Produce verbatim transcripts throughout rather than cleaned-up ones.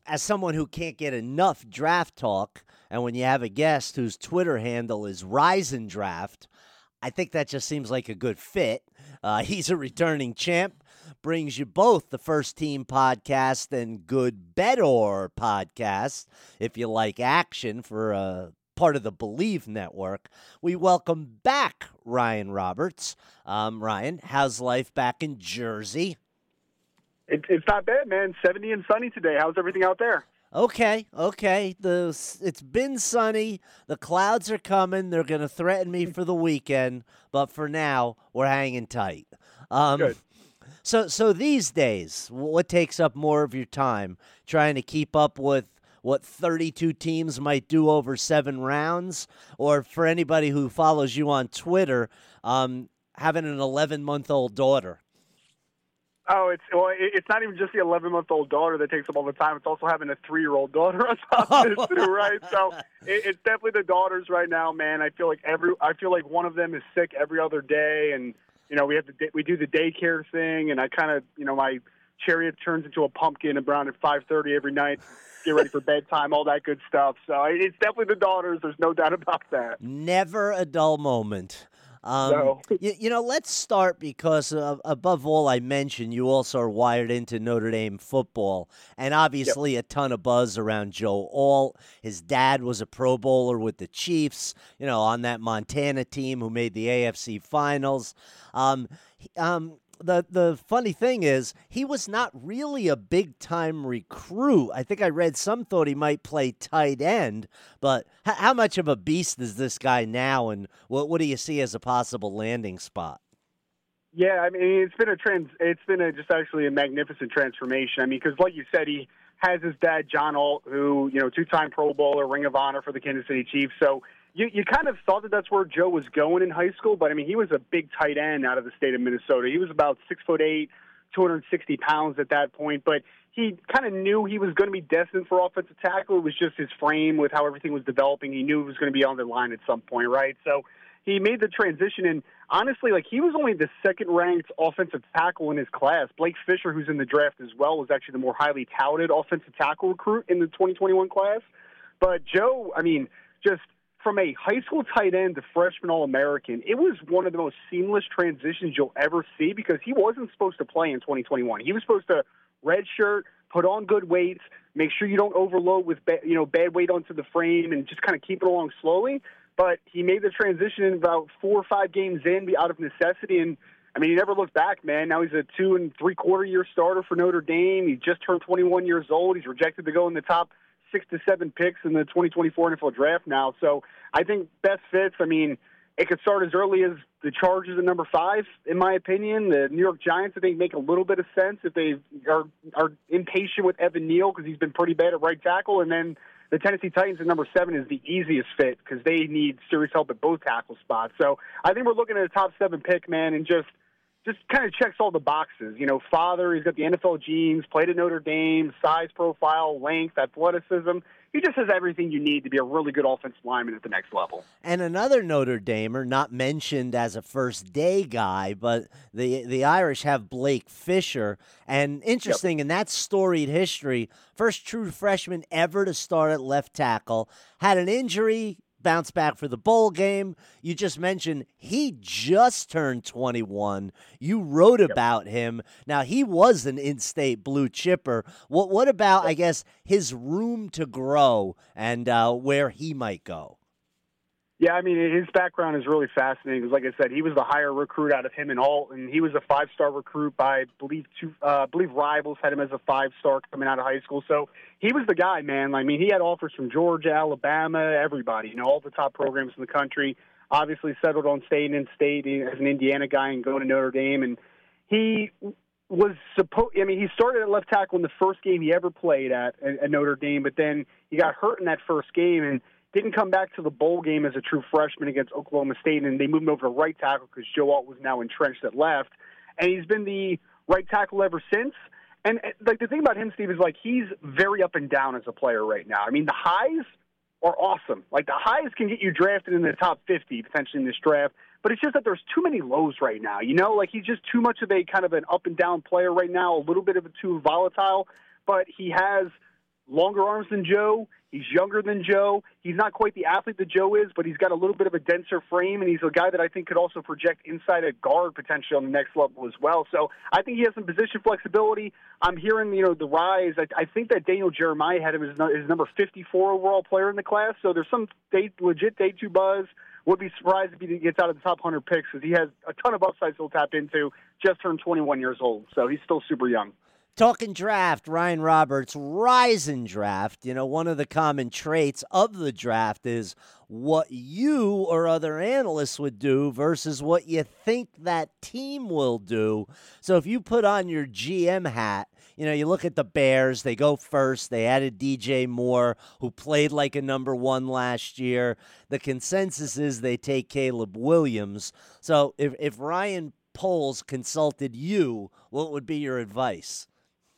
as someone who can't get enough draft talk, and when you have a guest whose Twitter handle is Ryzen Draft, I think that just seems like a good fit. Uh, he's a returning champ, brings you both the First Team podcast and Good Better podcast, if you like action for a part of the Believe Network. We welcome back Ryan Roberts. Um, Ryan, how's life back in Jersey? It, it's not bad, man. seventy and sunny today. How's everything out there? Okay, okay. The it's been sunny. The clouds are coming. They're going to threaten me for the weekend, but for now, we're hanging tight. Um, Good. So, so these days, what takes up more of your time? Trying to keep up with what thirty-two teams might do over seven rounds, or for anybody who follows you on Twitter, um, having an eleven-month-old daughter? Oh, it's well, it's not even just the eleven-month-old daughter that takes up all the time. It's also having a three-year-old daughter on top of it too, right? So it, it's definitely the daughters right now, man. I feel like every I feel like one of them is sick every other day, and you know we have to we do the daycare thing, and I kind of you know my chariot turns into a pumpkin around at five thirty every night, get ready for bedtime, all that good stuff. So it's definitely the daughters. There's no doubt about that. Never a dull moment. Um, no. you, you know, let's start because uh, above all I mentioned, you also are wired into Notre Dame football, and obviously yep. a ton of buzz around Joe Alt. His dad was a Pro Bowler with the Chiefs, you know, on that Montana team who made the A F C Finals. Um, um, The the funny thing is, he was not really a big-time recruit. I think I read some thought he might play tight end, but h- how much of a beast is this guy now, and what, what do you see as a possible landing spot? Yeah, I mean, it's been a trans. It's been a, just actually a magnificent transformation. I mean, because like you said, he has his dad, John Alt, who, you know, two-time Pro Bowler, Ring of Honor for the Kansas City Chiefs, so You you kind of thought that that's where Joe was going in high school, but I mean he was a big tight end out of the state of Minnesota. He was about six foot eight, two hundred sixty pounds at that point, but he kind of knew he was going to be destined for offensive tackle. It was just his frame with how everything was developing. He knew he was going to be on the line at some point, right? So he made the transition, and honestly, like he was only the second ranked offensive tackle in his class. Blake Fisher, who's in the draft as well, was actually the more highly touted offensive tackle recruit in the twenty twenty-one class. But Joe, I mean, just from a high school tight end to freshman All-American, it was one of the most seamless transitions you'll ever see because he wasn't supposed to play in twenty twenty-one. He was supposed to redshirt, put on good weights, make sure you don't overload with ba- you know bad weight onto the frame, and just kind of keep it along slowly. But he made the transition in about four or five games in out of necessity, and I mean, he never looked back, man. Now he's a two and three-quarter year starter for Notre Dame. He just turned twenty-one years old. He's rejected to go in the top six to seven picks in the twenty twenty-four N F L draft now. So I think best fits, I mean, it could start as early as the Chargers at number five, in my opinion. The New York Giants, I think, make a little bit of sense if they are are impatient with Evan Neal because he's been pretty bad at right tackle. And then the Tennessee Titans at number seven is the easiest fit because they need serious help at both tackle spots. So I think we're looking at a top seven pick, man, and just just kind of checks all the boxes. You know, father, he's got the N F L genes, played at Notre Dame, size profile, length, athleticism. He just has everything you need to be a really good offensive lineman at the next level. And another Notre Damer, not mentioned as a first-day guy, but the the Irish have Blake Fisher. And interesting, yep. in that storied history, first true freshman ever to start at left tackle, had an injury, bounce back for the bowl game. You just mentioned he just turned twenty-one. You wrote yep. about him. Now, he was an in-state blue chipper. What what about, yep. I guess, his room to grow and uh, where he might go? Yeah, I mean, his background is really fascinating because, like I said, he was the higher recruit out of him and Alt, and he was a five-star recruit by, I believe, two, uh, I believe Rivals had him as a five-star coming out of high school. So he was the guy, man. I mean, he had offers from Georgia, Alabama, everybody, you know, all the top programs in the country. Obviously settled on staying in state as an Indiana guy and going to Notre Dame. And he was supposed, I mean, he started at left tackle in the first game he ever played at, at Notre Dame, but then he got hurt in that first game and didn't come back to the bowl game as a true freshman against Oklahoma State, and they moved him over to right tackle because Joe Alt was now entrenched at left. And he's been the right tackle ever since. And, like, the thing about him, Steve, is, like, he's very up and down as a player right now. I mean, the highs are awesome. Like, the highs can get you drafted in the top fifty, potentially in this draft, but it's just that there's too many lows right now. You know, like, he's just too much of a kind of an up and down player right now, a little bit of a too volatile, but he has longer arms than Joe. He's younger than Joe. He's not quite the athlete that Joe is, but he's got a little bit of a denser frame, and he's a guy that I think could also project inside a guard potentially on the next level as well. So I think he has some position flexibility. I'm hearing, you know, the rise. I, I think that Daniel Jeremiah had him as his number fifty-four overall player in the class. So there's some day, legit day two buzz. Would be surprised if he gets out of the top one hundred picks because he has a ton of upside still tap into. Just turned twenty-one years old, so he's still super young. Talking draft, Ryan Roberts, rising draft. You know, one of the common traits of the draft is what you or other analysts would do versus what you think that team will do. So if you put on your G M hat, you know, you look at the Bears, they go first. They added D J Moore, who played like a number one last year. The consensus is they take Caleb Williams. So if, if Ryan Poles consulted you, what would be your advice?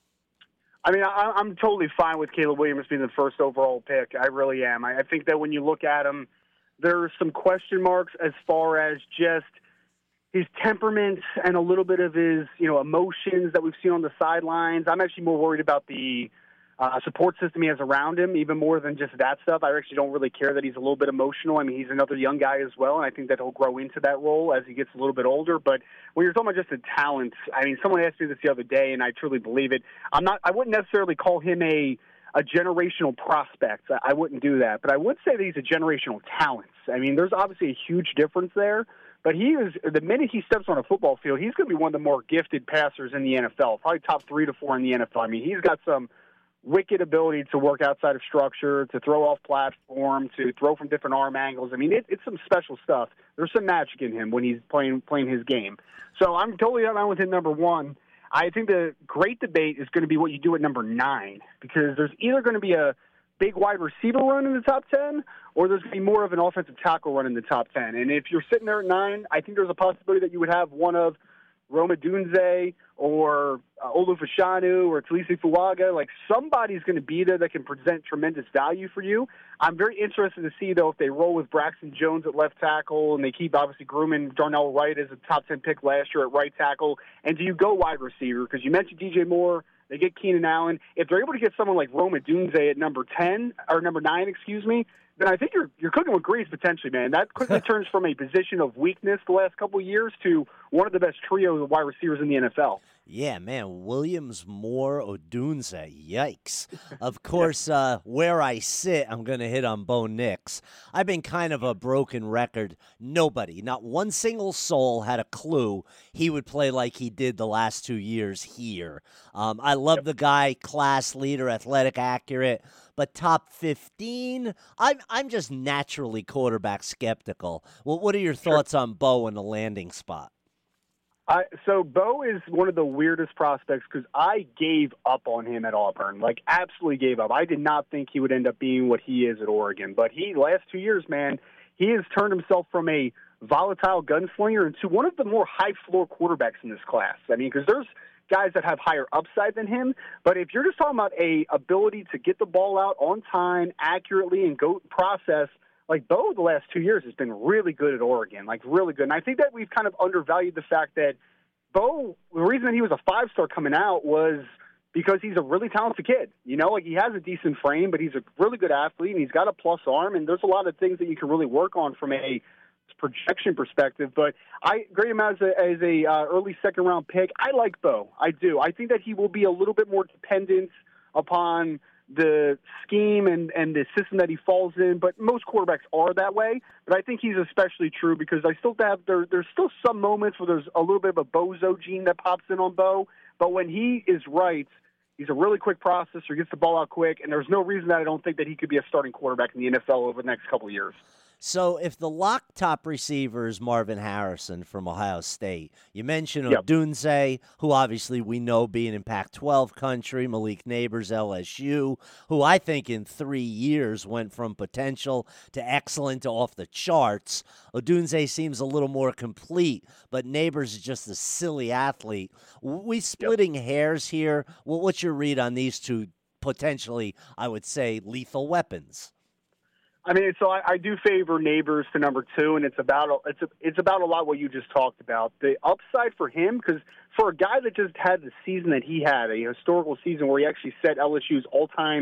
I mean, I, I'm totally fine with Caleb Williams being the first overall pick. I really am. I, I think that when you look at him, there are some question marks as far as just his temperament and a little bit of his, you know, emotions that we've seen on the sidelines. I'm actually more worried about the uh, support system he has around him, even more than just that stuff. I actually don't really care that he's a little bit emotional. I mean, he's another young guy as well, and I think that he'll grow into that role as he gets a little bit older. But when you're talking about just the talent, I mean, someone asked me this the other day, and I truly believe it. I'm not. I wouldn't necessarily call him a a generational prospect. I wouldn't do that, but I would say that he's a generational talent. I mean, there's obviously a huge difference there. But he is, the minute he steps on a football field, he's going to be one of the more gifted passers in the N F L, probably top three to four in the N F L. I mean, he's got some wicked ability to work outside of structure, to throw off platform, to throw from different arm angles. I mean, it, it's some special stuff. There's some magic in him when he's playing playing his game. So I'm totally on with him number one. I think the great debate is going to be what you do at number nine, because there's either going to be a big wide receiver run in the top ten, or there's going to be more of an offensive tackle run in the top ten. And if you're sitting there at nine, I think there's a possibility that you would have one of Rome Odunze or uh, Olu Fashanu or Talisi Fuaga. Like, somebody's going to be there that can present tremendous value for you. I'm very interested to see, though, if they roll with Braxton Jones at left tackle and they keep obviously grooming Darnell Wright as a top ten pick last year at right tackle. And do you go wide receiver? Because you mentioned D J Moore. They get Keenan Allen. If they're able to get someone like Rome Odunze at number ten, or number nine, excuse me, then I think you're you're cooking with grease potentially, man. That quickly turns from a position of weakness the last couple of years to one of the best trios of wide receivers in the N F L. Yeah, man, Williams, Moore, Odunze, yikes. Of course, uh, where I sit, I'm going to hit on Bo Nix. I've been kind of a broken record. Nobody, not one single soul had a clue he would play like he did the last two years here. Um, I love yep. the guy, class leader, athletic, accurate, but top fifteen, I'm I'm just naturally quarterback skeptical. Well, what are your thoughts sure. on Bo and the landing spot? I, so Bo is one of the weirdest prospects because I gave up on him at Auburn, like absolutely gave up. I did not think he would end up being what he is at Oregon. But he, last two years, man, he has turned himself from a volatile gunslinger into one of the more high-floor quarterbacks in this class. I mean, because there's guys that have higher upside than him. But if you're just talking about a ability to get the ball out on time, accurately, and go process, like, Bo the last two years has been really good at Oregon, like really good. And I think that we've kind of undervalued the fact that Bo, the reason that he was a five-star coming out was because he's a really talented kid. You know, like, he has a decent frame, but he's a really good athlete, and he's got a plus arm, and there's a lot of things that you can really work on from a projection perspective. But I grade him as a, as a uh, early second-round pick. I like Bo. I do. I think that he will be a little bit more dependent upon the scheme and, and the system that he falls in, but most quarterbacks are that way. But I think he's especially true because I still have there. There's still some moments where there's a little bit of a bozo gene that pops in on Bo, but when he is right, he's a really quick processor, gets the ball out quick, and there's no reason that I don't think that he could be a starting quarterback in the N F L over the next couple of years. So if the lock top receiver is Marvin Harrison from Ohio State, you mentioned yep. Odunze, who obviously we know being in Pac twelve country, Malik Neighbors, L S U, who I think in three years went from potential to excellent to off the charts. Odunze seems a little more complete, but Neighbors is just a silly athlete. We splitting yep. hairs here. Well, what's your read on these two potentially, I would say, lethal weapons? I mean, so I, I do favor Neighbors to number two, and it's about a, it's a, it's about a lot what you just talked about. The upside for him, because for a guy that just had the season that he had, a historical season where he actually set L S U's all-time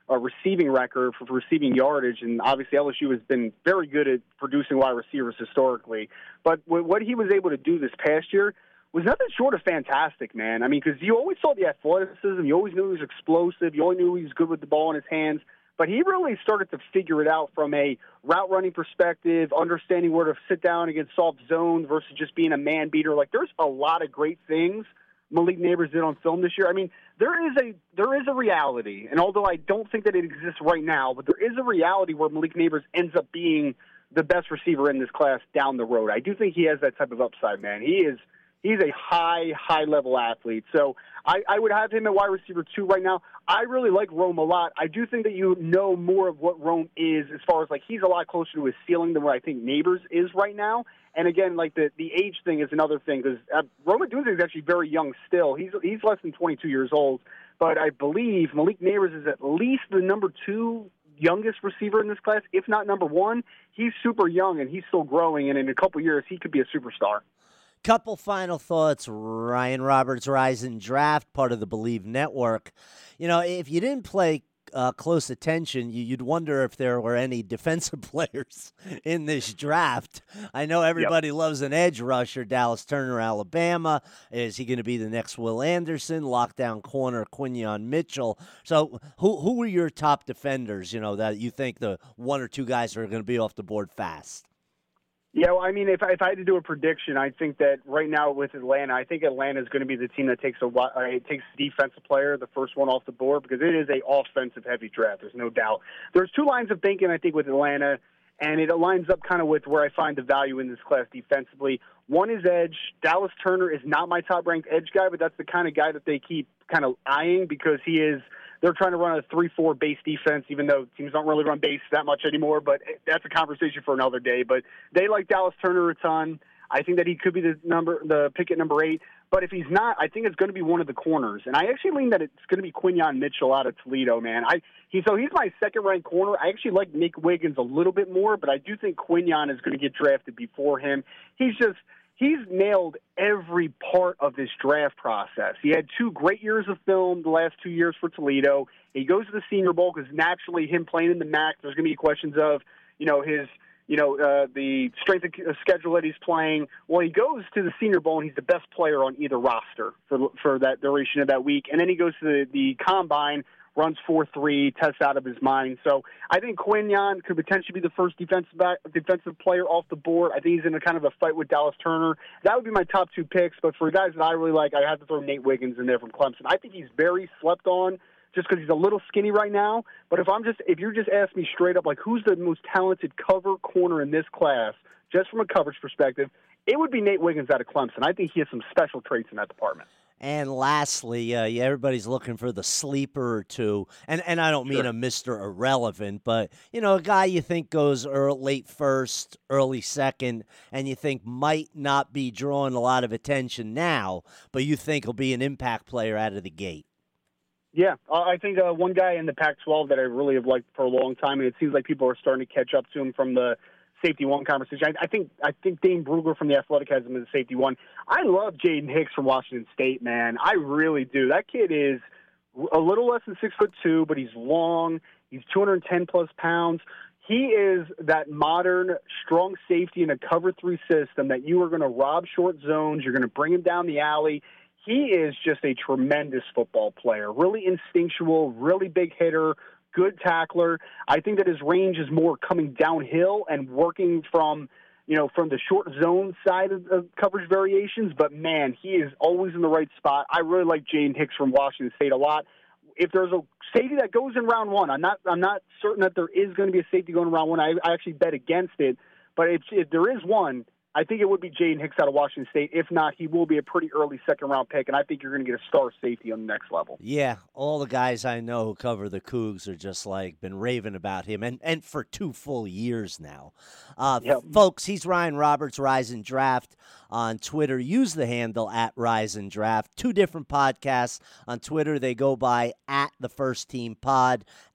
a receiving record for, for receiving yardage, and obviously L S U has been very good at producing wide receivers historically. But what he was able to do this past year was nothing short of fantastic, man. I mean, because you always saw the athleticism, you always knew he was explosive, you always knew he was good with the ball in his hands, but he really started to figure it out from a route running perspective, understanding where to sit down against soft zones versus just being a man beater. Like, there's a lot of great things Malik Nabers did on film this year. I mean, there is a there is a reality, and although I don't think that it exists right now, but there is a reality where Malik Nabers ends up being the best receiver in this class down the road. I do think he has that type of upside, man. He is he's a high, high-level athlete. So I, I would have him at wide receiver two right now. I really like Rome a lot. I do think that you know more of what Rome is as far as, like, he's a lot closer to his ceiling than what I think Nabers is right now. And, again, like, the, the age thing is another thing because uh, Rome Odunze is actually very young still. He's he's less than twenty-two years old. But I believe Malik Nabers is at least the number two youngest receiver in this class, if not number one. He's super young, and he's still growing, and in a couple years he could be a superstar. Couple final thoughts. Ryan Roberts Rising Draft, part of the Believe Network. You know, if you didn't play uh, close attention, you, you'd wonder if there were any defensive players in this draft. I know everybody yep. loves an edge rusher. Dallas Turner, Alabama. Is he going to be the next Will Anderson? Lockdown corner Quinyon Mitchell. So who who were your top defenders, you know, that you think the one or two guys are going to be off the board fast? Yeah, well, I mean, if I, if I had to do a prediction, I think that right now with Atlanta, I think Atlanta is going to be the team that takes a uh, takes a defensive player, the first one off the board, because it is a offensive-heavy draft. There's no doubt. There's two lines of thinking, I think, with Atlanta, and it lines up kind of with where I find the value in this class defensively. One is edge. Dallas Turner is not my top-ranked edge guy, but that's the kind of guy that they keep kind of eyeing because he is – they're trying to run a three four base defense, even though teams don't really run base that much anymore. But that's a conversation for another day. But they like Dallas Turner a ton. I think that he could be the number, the pick at number eight. But if he's not, I think it's going to be one of the corners. And I actually lean that it's going to be Quinyon Mitchell out of Toledo, man. I he so he's my second-ranked corner. I actually like Nick Wiggins a little bit more, but I do think Quinyon is going to get drafted before him. He's just he's nailed every part of this draft process. He had two great years of film the last two years for Toledo. He goes to the Senior Bowl because naturally him playing in the M A C, there's going to be questions of, you know, his, you know, uh, the strength of schedule that he's playing. Well, he goes to the Senior Bowl and he's the best player on either roster for for that duration of that week. And then he goes to the, the Combine, runs four three, tests out of his mind. So I think Quinyon could potentially be the first defensive back, defensive player off the board. I think he's in a kind of a fight with Dallas Turner. That would be my top two picks. But for guys that I really like, I have to throw Nate Wiggins in there from Clemson. I think he's very slept on just because he's a little skinny right now. But if I'm just if you're just asking me straight up, like who's the most talented cover corner in this class, just from a coverage perspective, it would be Nate Wiggins out of Clemson. I think he has some special traits in that department. And lastly, uh, yeah, everybody's looking for the sleeper or two. And and I don't mean sure. a Mister Irrelevant, but, you know, a guy you think goes early, late first, early second, and you think might not be drawing a lot of attention now, but you think he'll be an impact player out of the gate. Yeah, I think uh, one guy in the Pac twelve that I really have liked for a long time, and it seems like people are starting to catch up to him from the safety one conversation. I, I think I think Dane Brugler from the Athletic has him as a safety one. I love Jaden Hicks from Washington State, man. I really do. That kid is a little less than six foot two, but he's long. He's two hundred ten plus pounds. He is that modern, strong safety in a cover three system that you are going to rob short zones. You're going to bring him down the alley. He is just a tremendous football player, really instinctual, really big hitter, good tackler. I think that his range is more coming downhill and working from, you know, from the short zone side of, of coverage variations. But, man, he is always in the right spot. I really like Jaden Hicks from Washington State a lot. If there's a safety that goes in round one, I'm not I'm not certain that there is going to be a safety going in round one. I, I actually bet against it. But if, if there is one, I think it would be Jaden Hicks out of Washington State. If not, he will be a pretty early second-round pick, and I think you're going to get a star safety on the next level. Yeah, all the guys I know who cover the Cougs are just like been raving about him, and, and for two full years now. Uh, yep. Folks, he's Ryan Roberts, Rise and Draft on Twitter. Use the handle at Rise and Draft. Two different podcasts on Twitter. They go by at the First Team Pod,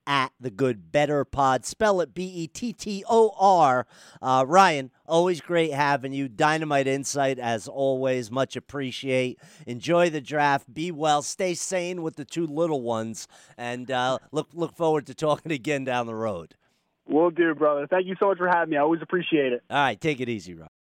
at The Good Better Pod. Spell it B E T T O R. Uh, Ryan, always great having you. Dynamite insight, as always. Much appreciate. Enjoy the draft. Be well. Stay sane with the two little ones. And uh, look, look forward to talking again down the road. Will do, brother. Thank you so much for having me. I always appreciate it. All right, take it easy, Ryan.